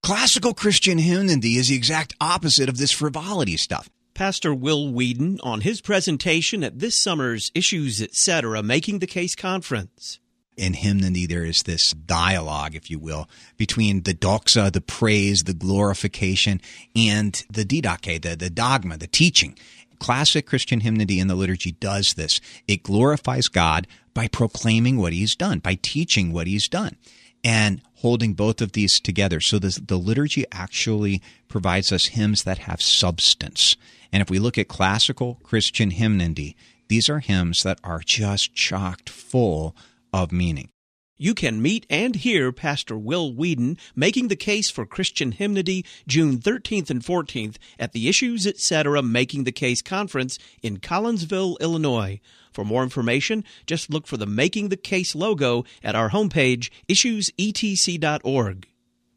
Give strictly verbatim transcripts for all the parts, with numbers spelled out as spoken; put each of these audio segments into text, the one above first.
Classical Christian hymnody is the exact opposite of this frivolity stuff. Pastor Will Weedon on his presentation at this summer's Issues Etc. Making the Case Conference. In hymnody, there is this dialogue, if you will, between the doxa, the praise, the glorification, and the didache, the, the dogma, the teaching. Classic Christian hymnody in the liturgy does this. It glorifies God by proclaiming what he's done, by teaching what he's done, and holding both of these together. So this, the liturgy actually provides us hymns that have substance. And if we look at classical Christian hymnody, these are hymns that are just chocked full of meaning. You can meet and hear Pastor Will Weedon making the case for Christian hymnody June thirteenth and fourteenth at the Issues Etc. Making the Case Conference in Collinsville, Illinois. For more information, just look for the Making the Case logo at our homepage, issues e t c dot org.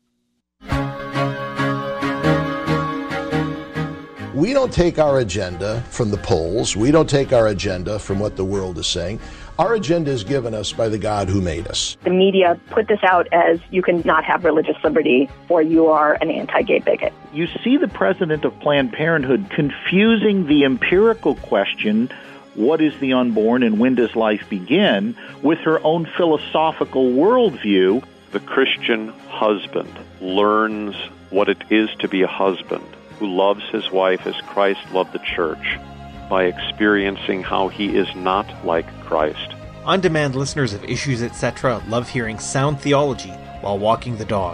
We don't take our agenda from the polls. We don't take our agenda from what the world is saying. Our agenda is given us by the God who made us. The media put this out as you can not have religious liberty or you are an anti-gay bigot. You see the president of Planned Parenthood confusing the empirical question, what is the unborn and when does life begin, with her own philosophical worldview. The Christian husband learns what it is to be a husband who loves his wife as Christ loved the church, by experiencing how he is not like Christ. On-demand listeners of Issues Etc. love hearing sound theology while walking the dog.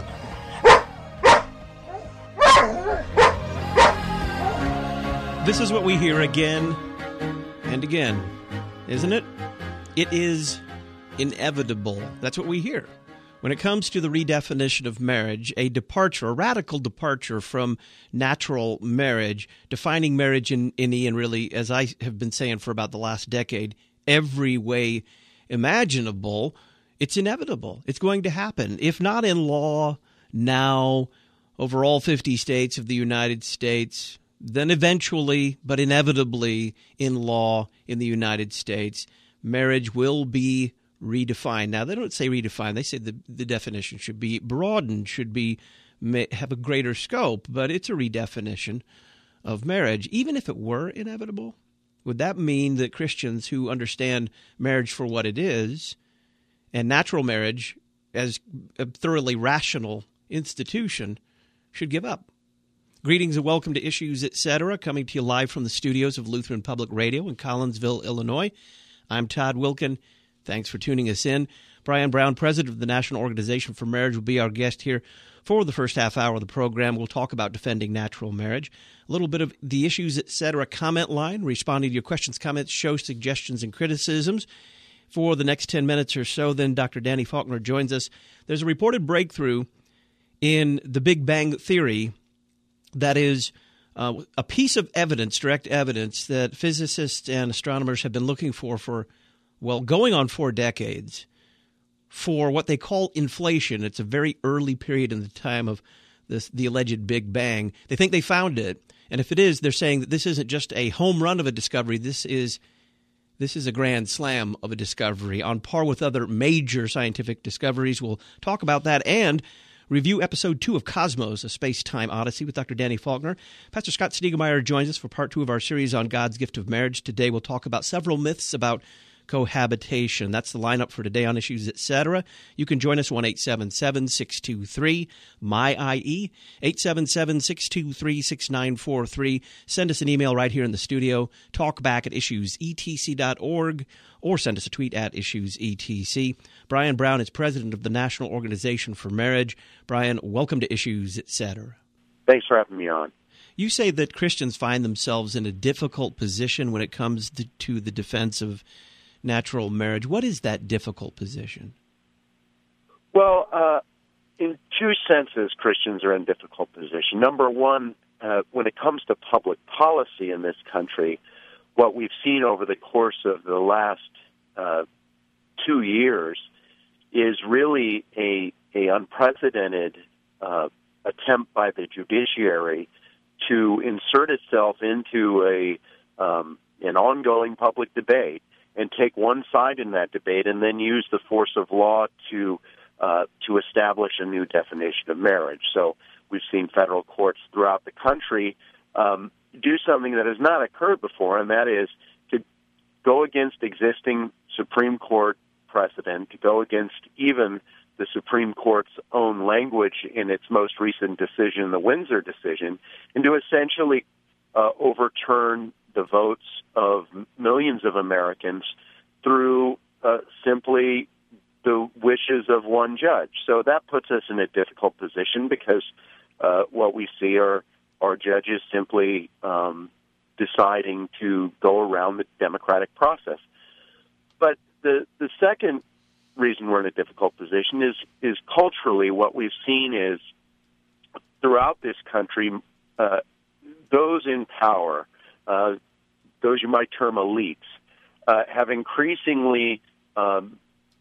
This is what we hear again and again, isn't it? It is inevitable. That's what we hear. When it comes to the redefinition of marriage, a departure, a radical departure from natural marriage, defining marriage in any and really, as I have been saying for about the last decade, every way imaginable, it's inevitable. It's going to happen. If not in law now, over all fifty states of the United States, then eventually, but inevitably in law in the United States, marriage will be redefined. Now, they don't say redefined. They say the, the definition should be broadened, should be have a greater scope, but it's a redefinition of marriage. Even if it were inevitable, would that mean that Christians who understand marriage for what it is and natural marriage as a thoroughly rational institution should give up? Greetings and welcome to Issues Etc., coming to you live from the studios of Lutheran Public Radio in Collinsville, Illinois. I'm Todd Wilken. Thanks for tuning us in. Brian Brown, president of the National Organization for Marriage, will be our guest here for the first half hour of the program. We'll talk about defending natural marriage, a little bit of the Issues Etc. comment line, responding to your questions, comments, show suggestions, and criticisms. For the next ten minutes or so, then Doctor Danny Faulkner joins us. There's a reported breakthrough in the Big Bang Theory that is uh, a piece of evidence, direct evidence, that physicists and astronomers have been looking for for well, going on four decades, for what they call inflation. It's a very early period in the time of this, the alleged Big Bang. They think they found it, and if it is, they're saying that this isn't just a home run of a discovery. This is this is a grand slam of a discovery, on par with other major scientific discoveries. We'll talk about that and review episode two of Cosmos, A Space-Time Odyssey, with Doctor Danny Faulkner. Pastor Scott Stiegemeyer joins us for part two of our series on God's gift of marriage. Today we'll talk about several myths about cohabitation. That's the lineup for today on Issues Etc. You can join us one eight seven seven, six two three, M Y I E, eight seven seven, six two three, six nine four three. Send us an email right here in the studio, talkback at issues e t c dot org, or send us a tweet at issues e t c. Brian Brown is president of the National Organization for Marriage. Brian, welcome to Issues Etc. Thanks for having me on. You say that Christians find themselves in a difficult position when it comes to, to the defense of natural marriage. What is that difficult position? Well, uh, in two senses, Christians are in a difficult position. Number one, uh, when it comes to public policy in this country, what we've seen over the course of the last uh, two years is really a, a unprecedented uh, attempt by the judiciary to insert itself into a um, an ongoing public debate and take one side in that debate and then use the force of law to uh, to establish a new definition of marriage. So we've seen federal courts throughout the country um, do something that has not occurred before, and that is to go against existing Supreme Court precedent, to go against even the Supreme Court's own language in its most recent decision, the Windsor decision, and to essentially uh, overturn the votes of millions of Americans through uh, simply the wishes of one judge. So that puts us in a difficult position because uh, what we see are, are judges simply um, deciding to go around the democratic process. But the the second reason we're in a difficult position is is culturally what we've seen is throughout this country, uh, those in power, uh, those you might term elites, uh, have increasingly um,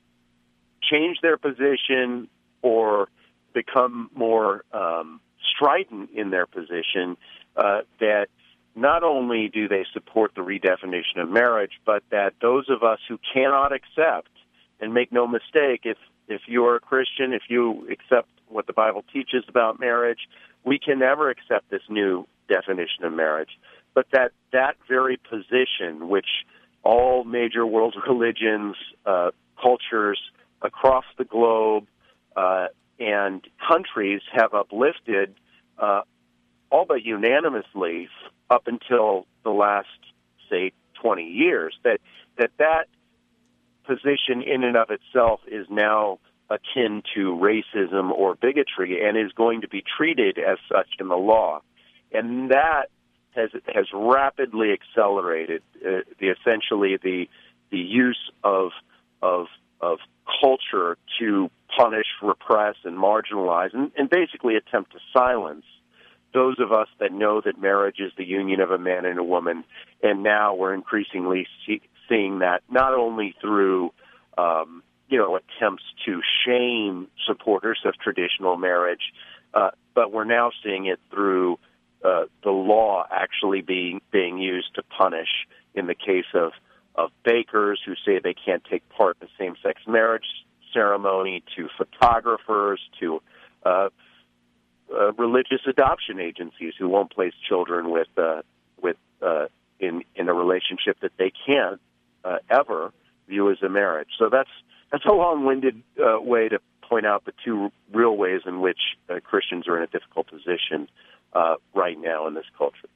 changed their position or become more um, strident in their position uh, that not only do they support the redefinition of marriage, but that those of us who cannot accept, and make no mistake, if if you're a Christian, if you accept what the Bible teaches about marriage, we can never accept this new definition of marriage. But that that very position, which all major world religions, uh, cultures across the globe, uh, and countries have uplifted, uh, all but unanimously, up until the last, say, twenty years, that that that position in and of itself is now akin to racism or bigotry and is going to be treated as such in the law. And that has has rapidly accelerated uh, the essentially the the use of of of culture to punish, repress, and marginalize, and, and basically attempt to silence those of us that know that marriage is the union of a man and a woman. And now we're increasingly see, seeing that not only through um, you know attempts to shame supporters of traditional marriage, uh, but we're now seeing it through uh, the law actually being being used to punish. In the case of of bakers who say they can't take part in the same-sex marriage ceremony, to photographers, to uh, uh, religious adoption agencies who won't place children with uh, with uh, in in a relationship that they can't uh, ever view as a marriage. So that's that's a long-winded uh, way to point out the two real ways in which uh, Christians are in a difficult position uh, right now in this culture.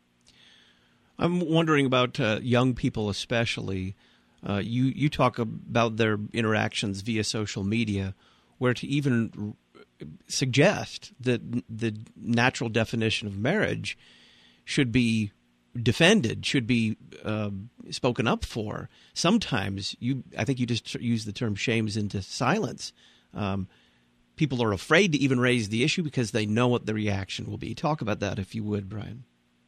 I'm wondering about uh, young people especially. Uh, you, you talk about their interactions via social media, where to even r- suggest that the natural definition of marriage should be defended, should be uh, spoken up for. Sometimes, you, I think you just use the term shames into silence. Um, people are afraid to even raise the issue because they know what the reaction will be. Talk about that, if you would, Brian.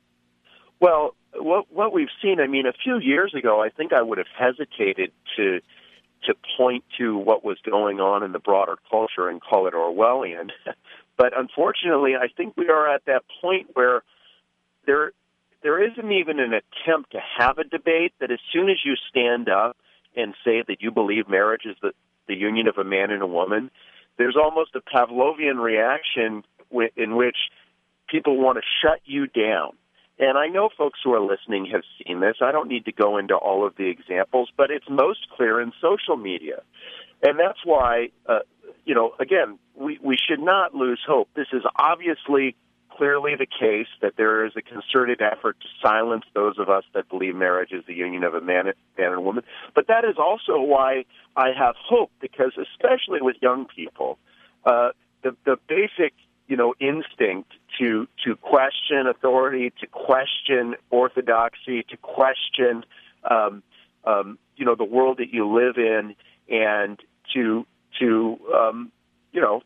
Well, what what we've seen, I mean, a few years ago, I think I would have hesitated to to point to what was going on in the broader culture and call it Orwellian. But unfortunately, I think we are at that point where there there isn't even an attempt to have a debate, that as soon as you stand up and say that you believe marriage is the, the union of a man and a woman, there's almost a Pavlovian reaction w- in which people want to shut you down. And I know folks who are listening have seen this. I don't need to go into all of the examples, but it's most clear in social media. And that's why, uh, you know, again, we, we should not lose hope. This is obviously clearly the case that there is a concerted effort to silence those of us that believe marriage is the union of a man, man and a woman. But that is also why I have hope, because especially with young people, uh, the, the basic you know, instinct to to question authority, to question orthodoxy, to question, um, um, you know, the world that you live in, and to to um, you know,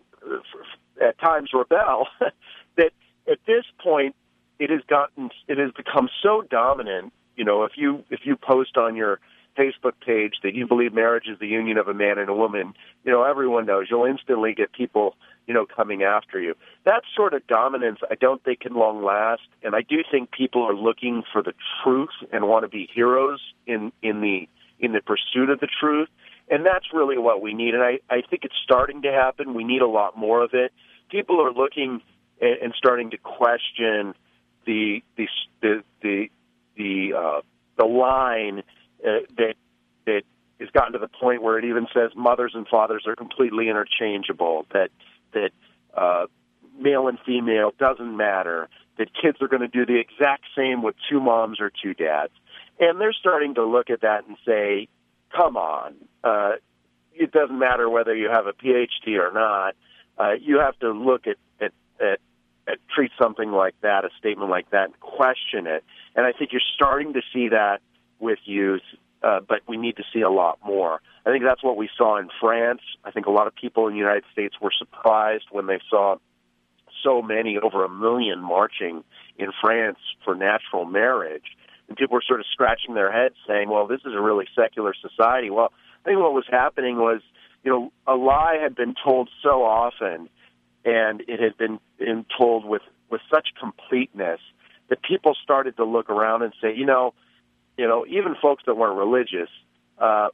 at times rebel. That at this point, it has gotten, it has become so dominant. You know, if you if you post on your Facebook page that you believe marriage is the union of a man and a woman, you know, everyone knows. You'll instantly get people, you know, coming after you. That sort of dominance, I don't think can long last, and I do think people are looking for the truth and want to be heroes in, in the in the pursuit of the truth, and that's really what we need, and I, I think it's starting to happen. We need a lot more of it. People are looking and, and starting to question the the the the the, uh, the line uh, that that has gotten to the point where it even says mothers and fathers are completely interchangeable. That that uh, male and female doesn't matter. That kids are going to do the exact same with two moms or two dads. And they're starting to look at that and say, come on, uh, it doesn't matter whether you have a P H D or not. Uh, you have to look at, at, at, at treat something like that, a statement like that, and question it. And I think you're starting to see that with youth, uh, but we need to see a lot more. I think that's what we saw in France. I think a lot of people in the United States were surprised when they saw so many, over a million, marching in France for natural marriage. And people were sort of scratching their heads saying, well, this is a really secular society. Well, I think what was happening was, you know, a lie had been told so often, and it had been, been told with, with such completeness that people started to look around and say, you know, you know, even folks that weren't religious, uh,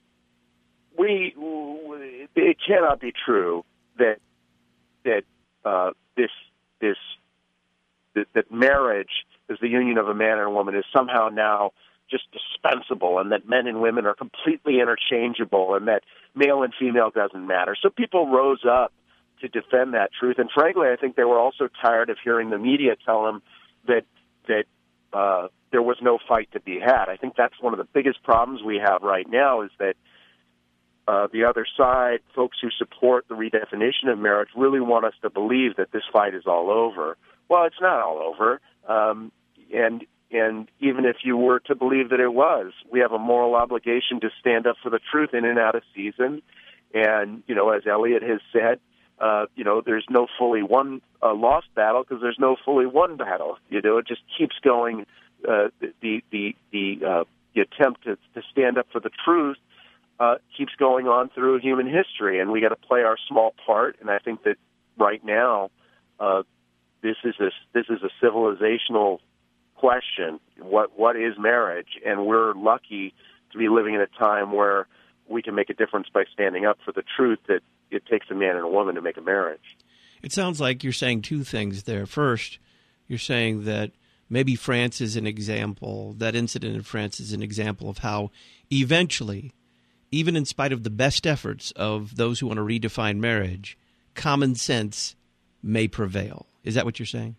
we, it cannot be true that that uh, this this that, that marriage is the union of a man and a woman is somehow now just dispensable, and that men and women are completely interchangeable, and that male and female doesn't matter. So people rose up to defend that truth, and frankly, I think they were also tired of hearing the media tell them that that uh, there was no fight to be had. I think that's one of the biggest problems we have right now is that uh, the other side, folks who support the redefinition of marriage, really want us to believe that this fight is all over. Well, it's not all over, um, and and even if you were to believe that it was, we have a moral obligation to stand up for the truth in and out of season. And, you know, as Eliot has said, uh, you know, there's no fully won uh, lost battle because there's no fully won battle. You know, it just keeps going. Uh, the the the, uh, the attempt to, to stand up for the truth uh, keeps going on through human history, and we got to play our small part. And I think that right now, uh, this is a this is a civilizational question. What what is marriage? And we're lucky to be living in a time where we can make a difference by standing up for the truth that it takes a man and a woman to make a marriage. It sounds like you're saying two things there. First, you're saying that maybe France is an example, that incident in France is an example of how eventually, even in spite of the best efforts of those who want to redefine marriage, common sense may prevail. Is that what you're saying?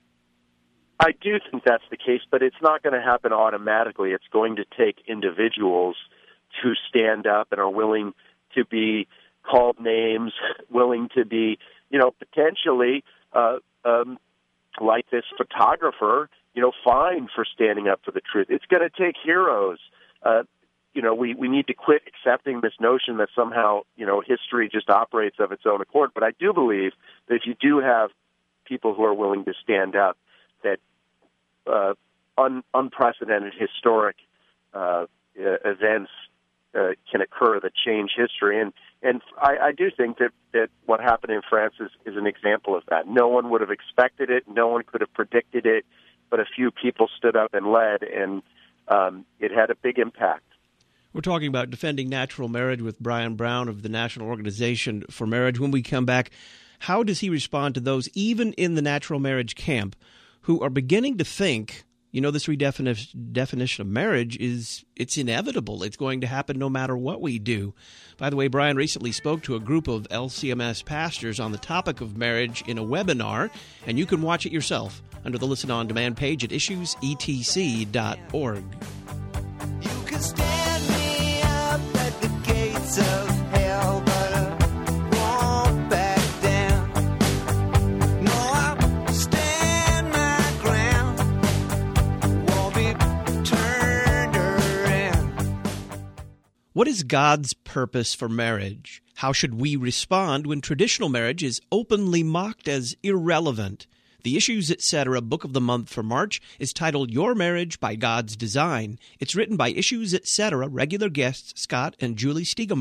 I do think that's the case, but it's not going to happen automatically. It's going to take individuals who stand up and are willing to be called names, willing to be, you know, potentially, uh, um, like this photographer, you know, fined for standing up for the truth. It's going to take heroes. Uh, you know, we, we need to quit accepting this notion that somehow, you know, history just operates of its own accord. But I do believe that if you do have people who are willing to stand up, that uh, un, unprecedented historic uh, events uh, can occur that change history. And and I, I do think that, that what happened in France is, is an example of that. No one would have expected it. No one could have predicted it. But a few people stood up and led, and um, it had a big impact. We're talking about defending natural marriage with Brian Brown of the National Organization for Marriage. When we come back, how does he respond to those, even in the natural marriage camp, who are beginning to think, you know, this redefinition definition of marriage is, it's inevitable. It's going to happen no matter what we do. By the way, Brian recently spoke to a group of L C M S pastors on the topic of marriage in a webinar, and you can watch it yourself under the Listen On Demand page at issues e t c dot org. You can stand me up at the gates of hell, but I won't back down. No, I'll stand my ground, won't be turned around. What is God's purpose for marriage? How should we respond when traditional marriage is openly mocked as irrelevant? The Issues Etc. Book of the Month for March is titled Your Marriage by God's Design. It's written by Issues Etc. regular guests Scott and Julie Stiegemeyer.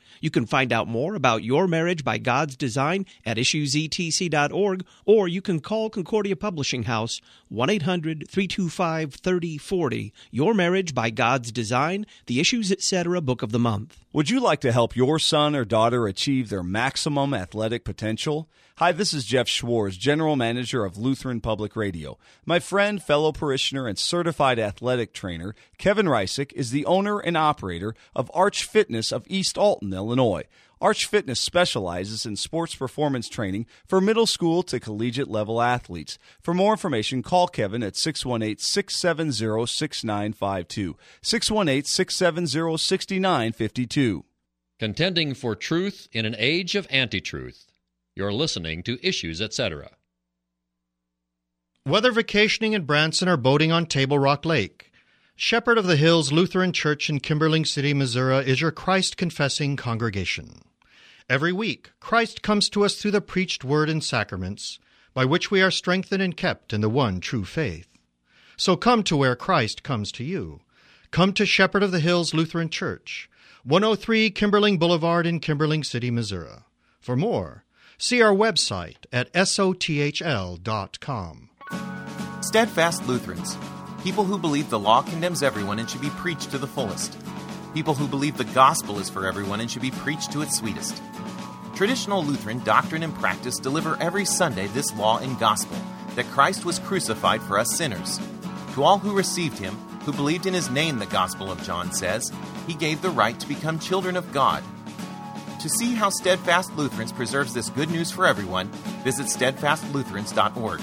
You can find out more about your marriage by God's design at issues e t c dot org, or you can call Concordia Publishing House, one eight hundred, three two five, three oh four oh. Your Marriage by God's Design, the Issues Etc. Book of the Month. Would you like to help your son or daughter achieve their maximum athletic potential? Hi, this is Jeff Schwartz, General Manager of Lutheran Public Radio. My friend, fellow parishioner, and certified athletic trainer, Kevin Reisick, is the owner and operator of Arch Fitness of East Alton, Illinois. Arch Fitness specializes in sports performance training for middle school to collegiate level athletes. For more information, call Kevin at six one eight, six seven zero, six nine five two, six one eight, six seven zero, six nine five two. Contending for truth in an age of anti-truth. You're listening to Issues Etc. Whether vacationing in Branson or boating on Table Rock Lake, Shepherd of the Hills Lutheran Church in Kimberling City, Missouri is your Christ-confessing congregation. Every week, Christ comes to us through the preached word and sacraments, by which we are strengthened and kept in the one true faith. So come to where Christ comes to you. Come to Shepherd of the Hills Lutheran Church, one oh three Kimberling Boulevard in Kimberling City, Missouri. For more, see our website at S O T H L dot com. Steadfast Lutherans, people who believe the law condemns everyone and should be preached to the fullest. People who believe the gospel is for everyone and should be preached to its sweetest. Traditional Lutheran doctrine and practice deliver every Sunday this law and gospel, that Christ was crucified for us sinners. To all who received him, who believed in his name, the Gospel of John says, he gave the right to become children of God. To see how Steadfast Lutherans preserves this good news for everyone, visit steadfast lutherans dot org.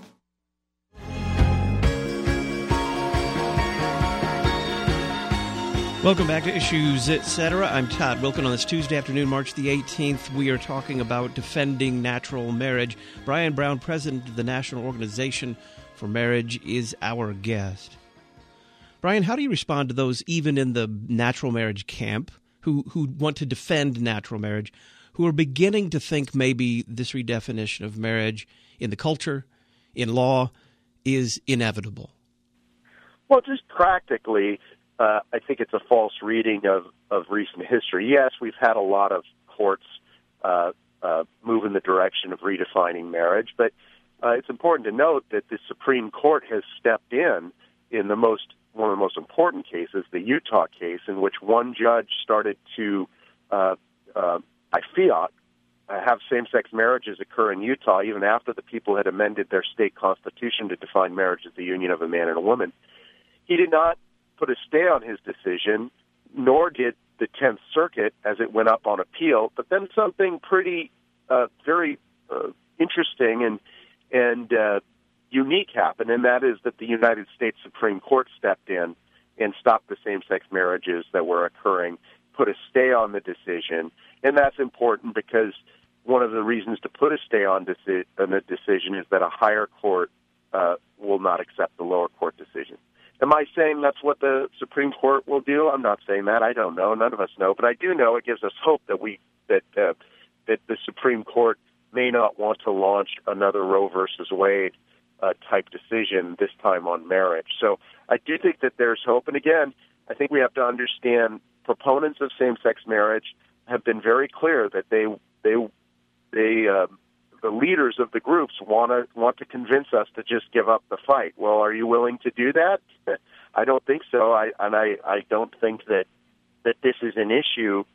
Welcome back to Issues Etc. I'm Todd Wilken. On this Tuesday afternoon, March the eighteenth, we are talking about defending natural marriage. Brian Brown, president of the National Organization for Marriage, is our guest. Brian, how do you respond to those, even in the natural marriage camp, who, who want to defend natural marriage, who are beginning to think maybe this redefinition of marriage in the culture, in law, is inevitable? Well, just practically, uh, I think it's a false reading of, of recent history. Yes, we've had a lot of courts uh, uh, move in the direction of redefining marriage, but uh, it's important to note that the Supreme Court has stepped in in the most one of the most important cases, the Utah case, in which one judge started to, uh, uh, by fiat, uh, have same-sex marriages occur in Utah even after the people had amended their state constitution to define marriage as the union of a man and a woman. He did not put a stay on his decision, nor did the Tenth Circuit as it went up on appeal, but then something pretty, uh, very uh, interesting and and uh, unique happened, and that is that the United States Supreme Court stepped in and stopped the same-sex marriages that were occurring, put a stay on the decision, and that's important because one of the reasons to put a stay on, deci- on the decision is that a higher court uh, will not accept the lower court decision. Am I saying that's what the Supreme Court will do? I'm not saying that. I don't know. None of us know, but I do know it gives us hope that we that uh, that the Supreme Court may not want to launch another Roe versus Wade Uh, type decision, this time on marriage. So I do think that there's hope. And again, I think we have to understand proponents of same-sex marriage have been very clear that they they they uh, the leaders of the groups want to want to convince us to just give up the fight. Well, are you willing to do that? I don't think so. I and I, I don't think that that this is an issue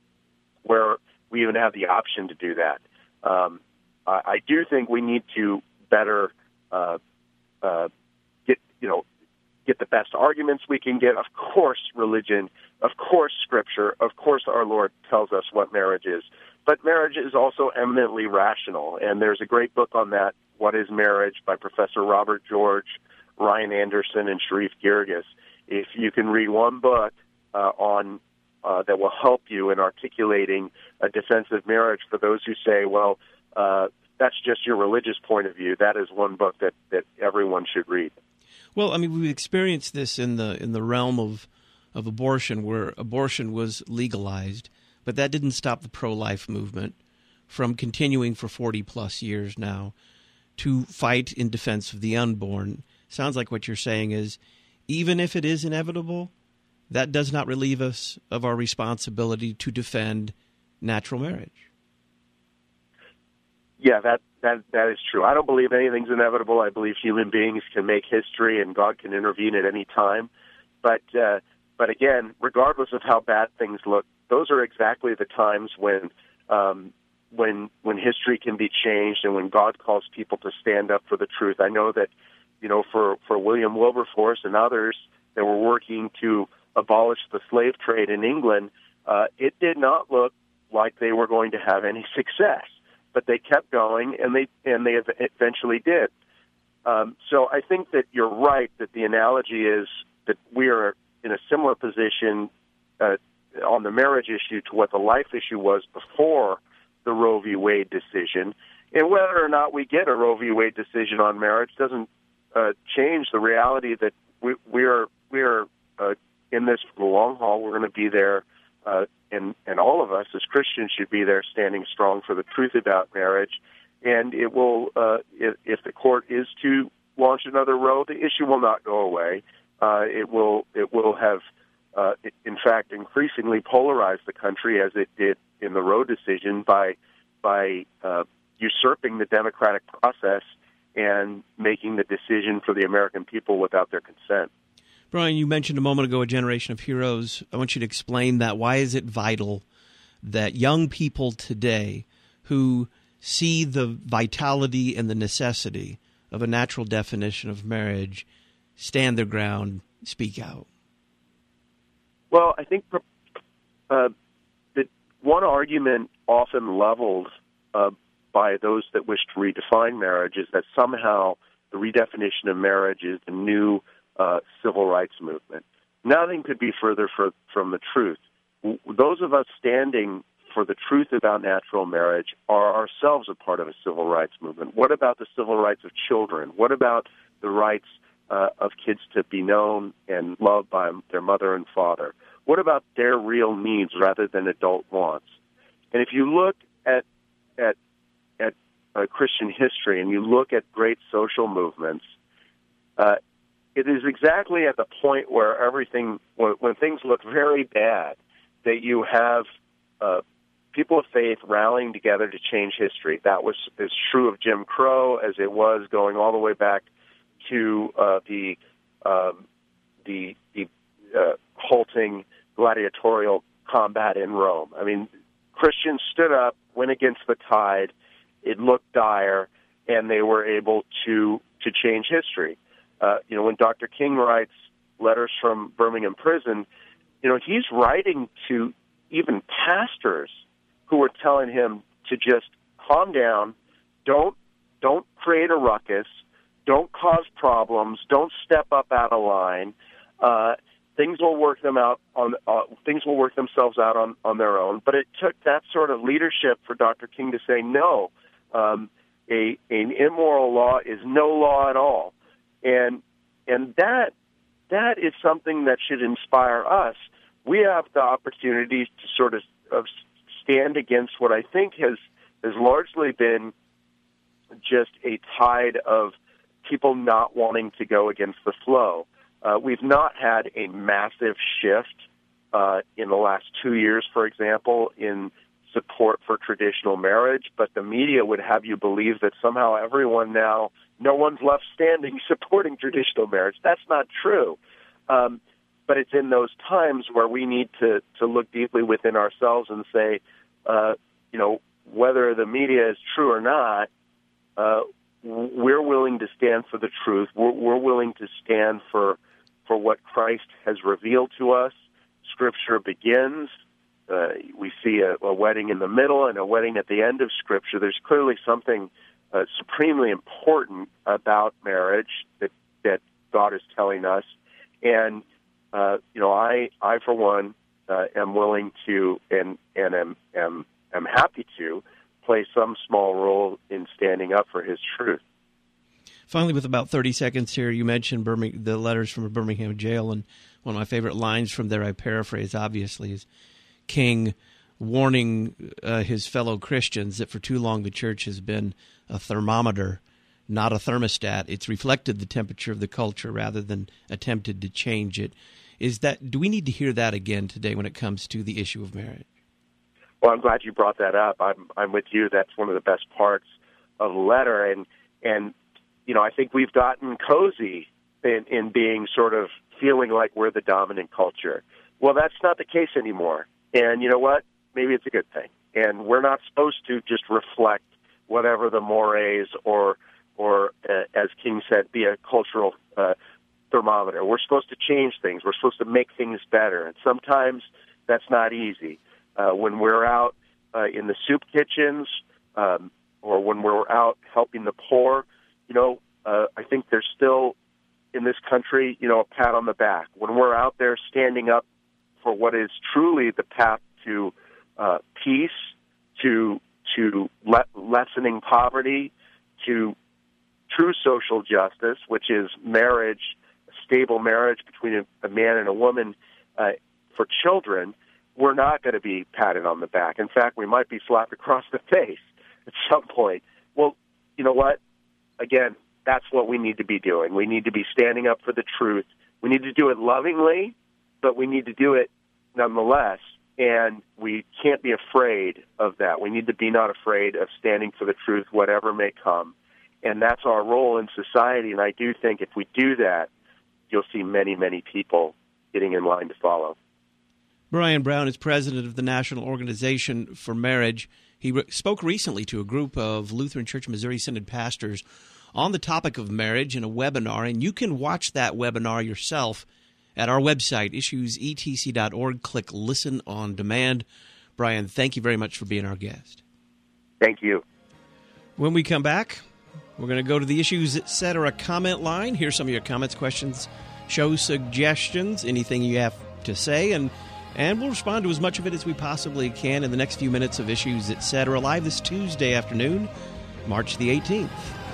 where we even have the option to do that. Um, I, I do think we need to better Uh, uh, get you know get the best arguments we can get. Of course, religion, of course, Scripture, of course, our Lord tells us what marriage is. But marriage is also eminently rational, and there's a great book on that, What is Marriage, by Professor Robert George, Ryan Anderson, and Sharif Girgis. If you can read one book uh, on uh, that will help you in articulating a defensive marriage for those who say, well, uh, that's just your religious point of view, that is one book that, that everyone should read. Well, I mean, we've experienced this in the in the realm of, of abortion, where abortion was legalized, but that didn't stop the pro-life movement from continuing for forty-plus years now to fight in defense of the unborn. Sounds like what you're saying is, even if it is inevitable, that does not relieve us of our responsibility to defend natural marriage. Yeah, that, that that is true. I don't believe anything's inevitable. I believe human beings can make history and God can intervene at any time. But uh, but again, regardless of how bad things look, those are exactly the times when um, when when history can be changed and when God calls people to stand up for the truth. I know that, you know, for, for William Wilberforce and others that were working to abolish the slave trade in England, uh, it did not look like they were going to have any success. But they kept going, and they and they eventually did. Um, so I think that you're right that the analogy is that we are in a similar position uh, on the marriage issue to what the life issue was before the Roe v. Wade decision. And whether or not we get a Roe v. Wade decision on marriage doesn't uh, change the reality that we, we are we are uh, in this for the long haul. We're going to be there. Uh, and, and all of us as Christians should be there standing strong for the truth about marriage. And it will, uh, if, if the court is to launch another Roe, the issue will not go away. Uh, it will, it will have, uh, in fact, increasingly polarized the country as it did in the Roe decision by, by uh, usurping the democratic process and making the decision for the American people without their consent. Brian, you mentioned a moment ago a generation of heroes. I want you to explain that. Why is it vital that young people today who see the vitality and the necessity of a natural definition of marriage stand their ground, speak out? Well, I think uh, that one argument often leveled uh, by those that wish to redefine marriage is that somehow the redefinition of marriage is the new Uh, civil rights movement. Nothing could be further for, from the truth. W- those of us standing for the truth about natural marriage are ourselves a part of a civil rights movement. What about the civil rights of children? What about the rights uh, of kids to be known and loved by their mother and father? What about their real needs rather than adult wants? And if you look at at at uh, Christian history and you look at great social movements, uh, it is exactly at the point where everything, when, when things look very bad, that you have uh, people of faith rallying together to change history. That was as true of Jim Crow as it was going all the way back to uh, the uh, the, the uh, halting gladiatorial combat in Rome. I mean, Christians stood up, went against the tide. It looked dire, and they were able to to change history. Uh, you know, when Doctor King writes letters from Birmingham prison, you know, he's writing to even pastors who are telling him to just calm down, don't don't create a ruckus, don't cause problems, don't step up out of line. Uh, things will work them out on uh, things will work themselves out on, on their own. But it took that sort of leadership for Doctor King to say no. Um, a an immoral law is no law at all. And and that that is something that should inspire us. We have the opportunity to sort of, of stand against what I think has has largely been just a tide of people not wanting to go against the flow. Uh, we've not had a massive shift uh, in the last two years, for example, in support for traditional marriage, but the media would have you believe that somehow everyone now, no one's left standing supporting traditional marriage. That's not true. Um, but it's in those times where we need to, to look deeply within ourselves and say, uh, you know, whether the media is true or not, uh, we're willing to stand for the truth. We're, we're willing to stand for for what Christ has revealed to us. Scripture begins. Uh, we see a, a wedding in the middle and a wedding at the end of Scripture. There's clearly something uh, supremely important about marriage that, that God is telling us. And, uh, you know, I, I for one, uh, am willing to and, and am, am, am happy to play some small role in standing up for his truth. Finally, with about thirty seconds here, you mentioned Birmingham, the letters from a Birmingham jail, and one of my favorite lines from there, I paraphrase, obviously, is King warning uh, his fellow Christians that for too long the church has been a thermometer, not a thermostat. It's reflected the temperature of the culture rather than attempted to change it. Is that, do we need to hear that again today when it comes to the issue of marriage? Well, I'm glad you brought that up. I'm I'm with you. That's one of the best parts of the letter, and and you know I think we've gotten cozy in, in being sort of feeling like we're the dominant culture. Well, that's not the case anymore. And you know what? Maybe it's a good thing. And we're not supposed to just reflect whatever the mores or or uh, as King said, be a cultural uh, thermometer. We're supposed to change things. We're supposed to make things better, and sometimes that's not easy. Uh, when we're out uh, in the soup kitchens um, or when we're out helping the poor, you know, uh, I think there's still in this country, you know, a pat on the back. When we're out there standing up for what is truly the path to uh, peace, to to le- lessening poverty, to true social justice, which is marriage, a stable marriage between a, a man and a woman uh, for children, we're not going to be patted on the back. In fact, we might be slapped across the face at some point. Well, you know what? Again, that's what we need to be doing. We need to be standing up for the truth. We need to do it lovingly, but we need to do it nonetheless, and we can't be afraid of that. We need to be not afraid of standing for the truth, whatever may come. And that's our role in society, and I do think if we do that, you'll see many, many people getting in line to follow. Brian Brown is president of the National Organization for Marriage. He re- spoke recently to a group of Lutheran Church Missouri Synod pastors on the topic of marriage in a webinar, and you can watch that webinar yourself at our website, issues e t c dot org. Click Listen on Demand. Brian, thank you very much for being our guest. Thank you. When we come back, we're going to go to the Issues Etc. comment line. Here's some of your comments, questions, show suggestions, anything you have to say, and And we'll respond to as much of it as we possibly can in the next few minutes of Issues Etc. live this Tuesday afternoon, March the eighteenth.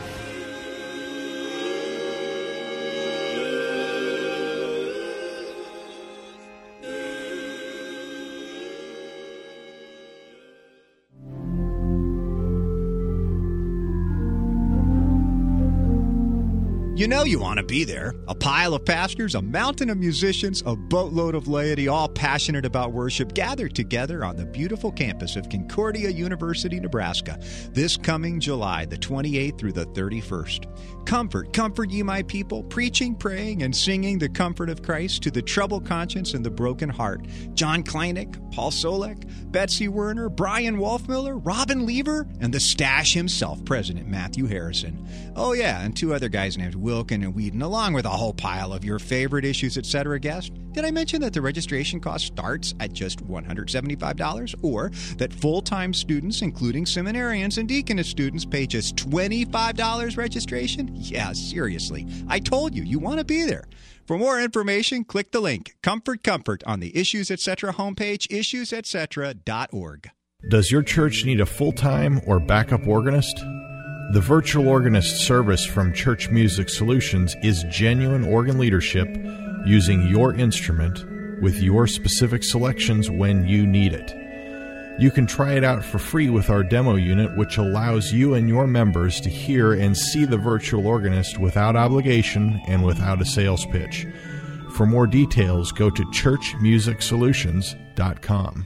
You know you want to be there. A pile of pastors, a mountain of musicians, a boatload of laity, all passionate about worship, gathered together on the beautiful campus of Concordia University, Nebraska, this coming July the twenty-eighth through the thirty-first. Comfort, comfort ye my people, preaching, praying, and singing the comfort of Christ to the troubled conscience and the broken heart. John Kleinig, Paul Solek, Betsy Werner, Brian Wolfmiller, Robin Lever, and the Stash himself, President Matthew Harrison. Oh yeah, and two other guys named Wilkin and Whedon, along with a whole pile of your favorite Issues Etc. guests. Did I mention that the registration cost starts at just one hundred seventy-five dollars, or that full-time students, including seminarians and deaconess students, pay just twenty-five dollars registration? Yeah, seriously. I told you, you want to be there. For more information, click the link, Comfort Comfort, on the Issues Etc. homepage, issues et cetera dot org. Does your church need a full-time or backup organist? The virtual organist service from Church Music Solutions is genuine organ leadership using your instrument with your specific selections when you need it. You can try it out for free with our demo unit, which allows you and your members to hear and see the virtual organist without obligation and without a sales pitch. For more details, go to church music solutions dot com.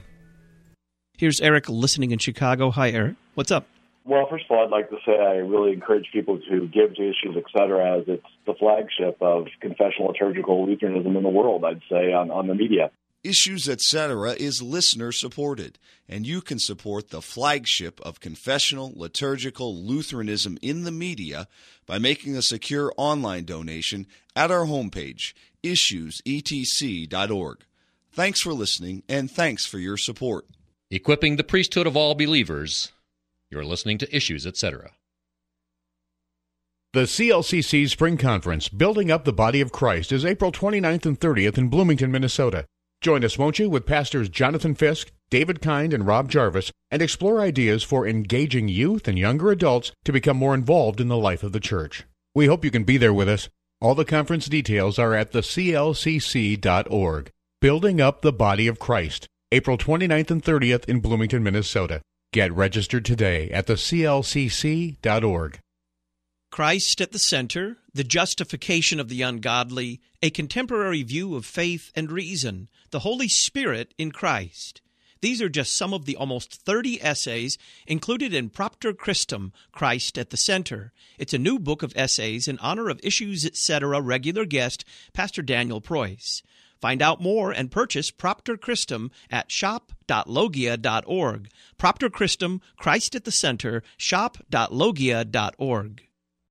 Here's Eric listening in Chicago. Hi, Eric. What's up? Well, first of all, I'd like to say I really encourage people to give to Issues Etc. as it's the flagship of confessional liturgical Lutheranism in the world, I'd say, on, on the media. Issues Etc. is listener-supported, and you can support the flagship of confessional liturgical Lutheranism in the media by making a secure online donation at our homepage, issues e t c dot org. Thanks for listening, and thanks for your support. Equipping the priesthood of all believers. You're listening to Issues Etc. The C L C C Spring Conference, Building Up the Body of Christ, is April twenty-ninth and thirtieth in Bloomington, Minnesota. Join us, won't you, with Pastors Jonathan Fisk, David Kind, and Rob Jarvis, and explore ideas for engaging youth and younger adults to become more involved in the life of the church. We hope you can be there with us. All the conference details are at the c l c c dot org. Building Up the Body of Christ, April twenty-ninth and thirtieth in Bloomington, Minnesota. Get registered today at the c l c c dot org. Christ at the center, the justification of the ungodly, a contemporary view of faith and reason, the Holy Spirit in Christ. These are just some of the almost thirty essays included in Propter Christum, Christ at the Center. It's a new book of essays in honor of Issues Etc. regular guest, Pastor Daniel Preuss. Find out more and purchase Propter Christum at shop dot logia dot org. Propter Christum, Christ at the Center, shop dot logia dot org.